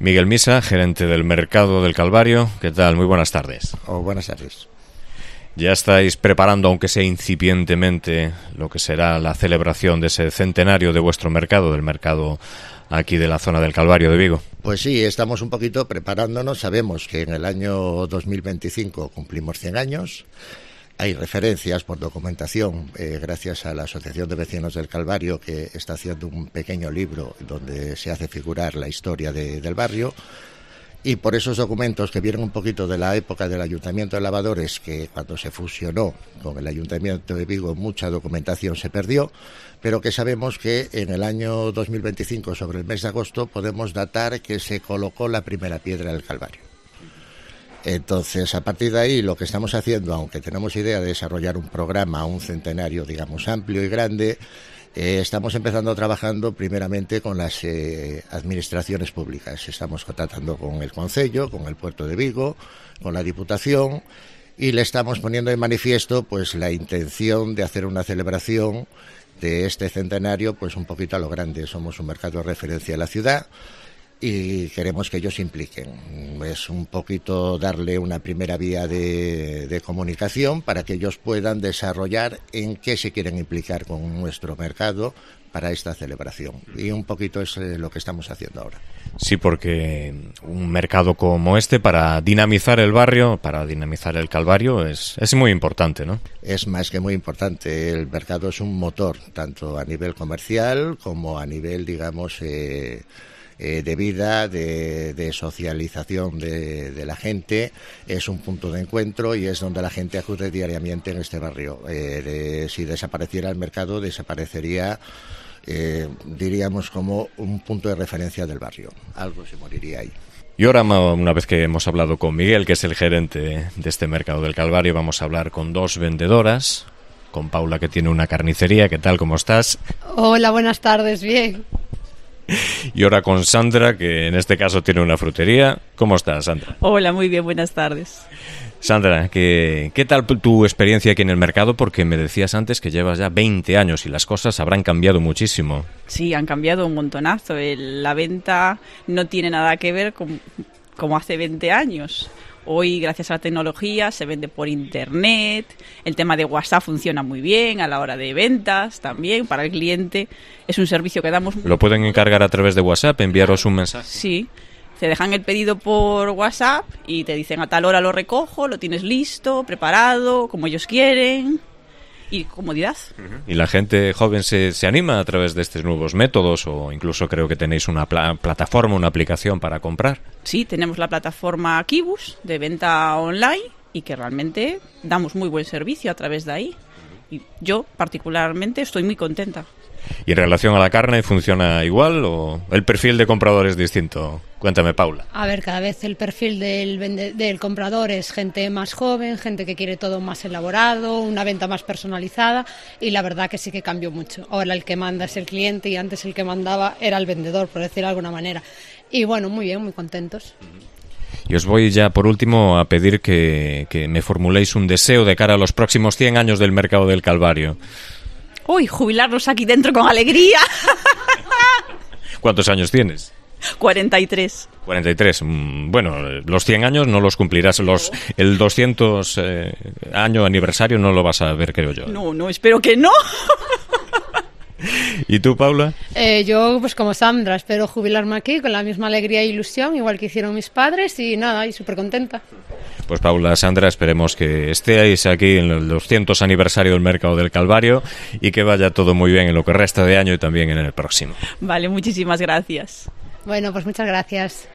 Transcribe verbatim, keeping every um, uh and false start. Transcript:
Miguel Misa, gerente del Mercado del Calvario. ¿Qué tal? Muy buenas tardes. Oh, buenas tardes. Ya estáis preparando, aunque sea incipientemente, lo que será la celebración de ese centenario de vuestro mercado, del mercado aquí de la zona del Calvario de Vigo. Pues sí, estamos un poquito preparándonos. Sabemos que en el año dos mil veinticinco cumplimos cien años. Hay referencias por documentación, eh, gracias a la Asociación de Vecinos del Calvario, que está haciendo un pequeño libro donde se hace figurar la historia de, del barrio. Y por esos documentos que vienen un poquito de la época del Ayuntamiento de Lavadores, que cuando se fusionó con el Ayuntamiento de Vigo mucha documentación se perdió, pero que sabemos que en el año dos mil veinticinco, sobre el mes de agosto, podemos datar que se colocó la primera piedra del Calvario. Entonces, a partir de ahí, lo que estamos haciendo, aunque tenemos idea de desarrollar un programa, un centenario, digamos, amplio y grande, eh, estamos empezando trabajando primeramente con las eh, administraciones públicas. Estamos contactando con el Concello, con el Puerto de Vigo, con la Diputación, y le estamos poniendo en manifiesto pues la intención de hacer una celebración de este centenario pues un poquito a lo grande. Somos un mercado de referencia en la ciudad y queremos que ellos se impliquen. Es un poquito darle una primera vía de, de comunicación para que ellos puedan desarrollar en qué se quieren implicar con nuestro mercado para esta celebración. Y un poquito es lo que estamos haciendo ahora. Sí, porque un mercado como este, para dinamizar el barrio, para dinamizar el Calvario, es, es muy importante, ¿no? Es más que muy importante. El mercado es un motor, tanto a nivel comercial como a nivel, digamos, eh, Eh, de vida, de, de socialización de, de la gente. Es un punto de encuentro y es donde la gente acude diariamente en este barrio. Eh, de, si desapareciera el mercado, desaparecería, eh, diríamos, como un punto de referencia del barrio. Algo se moriría ahí. Y ahora, una vez que hemos hablado con Miguel, que es el gerente de este mercado del Calvario, vamos a hablar con dos vendedoras, con Paula, que tiene una carnicería. ¿Qué tal? ¿Cómo estás? Hola, buenas tardes, bien. Y ahora con Sandra, que en este caso tiene una frutería. ¿Cómo estás, Sandra? Hola, muy bien, buenas tardes. Sandra, ¿qué, qué tal tu experiencia aquí en el mercado? Porque me decías antes que llevas ya veinte años y las cosas habrán cambiado muchísimo. Sí, han cambiado un montonazo. El, la venta no tiene nada que ver con como hace veinte años. Hoy, gracias a la tecnología, se vende por internet, el tema de WhatsApp funciona muy bien a la hora de ventas también para el cliente. Es un servicio que damos... ¿Lo pueden encargar a través de WhatsApp, enviaros un mensaje? Sí, te dejan el pedido por WhatsApp y te dicen a tal hora lo recojo, lo tienes listo, preparado, como ellos quieren... y comodidad. ¿Y la gente joven se, se anima a través de estos nuevos métodos o incluso creo que tenéis una pla- plataforma, una aplicación para comprar? Sí, tenemos la plataforma Kibus de venta online y que realmente damos muy buen servicio a través de ahí. Y yo particularmente estoy muy contenta. ¿Y en relación a la carne funciona igual o el perfil de comprador es distinto? Cuéntame, Paula. A ver, cada vez el perfil del, vende- del comprador es gente más joven, gente que quiere todo más elaborado, una venta más personalizada y la verdad que sí que cambió mucho. Ahora el que manda es el cliente y antes el que mandaba era el vendedor, por decirlo de alguna manera. Y bueno, muy bien, muy contentos. Y os voy ya por último a pedir que, que me formuléis un deseo de cara a los próximos cien años del Mercado del Calvario. Uy, jubilarnos aquí dentro con alegría. ¿Cuántos años tienes? cuarenta y tres. cuarenta y tres. Bueno, los cien años no los cumplirás. Los, el doscientos eh, año aniversario no lo vas a ver, creo yo. No, no, espero que no. ¿Y tú, Paula? Eh, yo, pues como Sandra, espero jubilarme aquí con la misma alegría e ilusión, igual que hicieron mis padres y nada, y súper contenta. Pues Paula, Sandra, esperemos que estéis aquí en el doscientos aniversario del Mercado del Calvario y que vaya todo muy bien en lo que resta de año y también en el próximo. Vale, muchísimas gracias. Bueno, pues muchas gracias.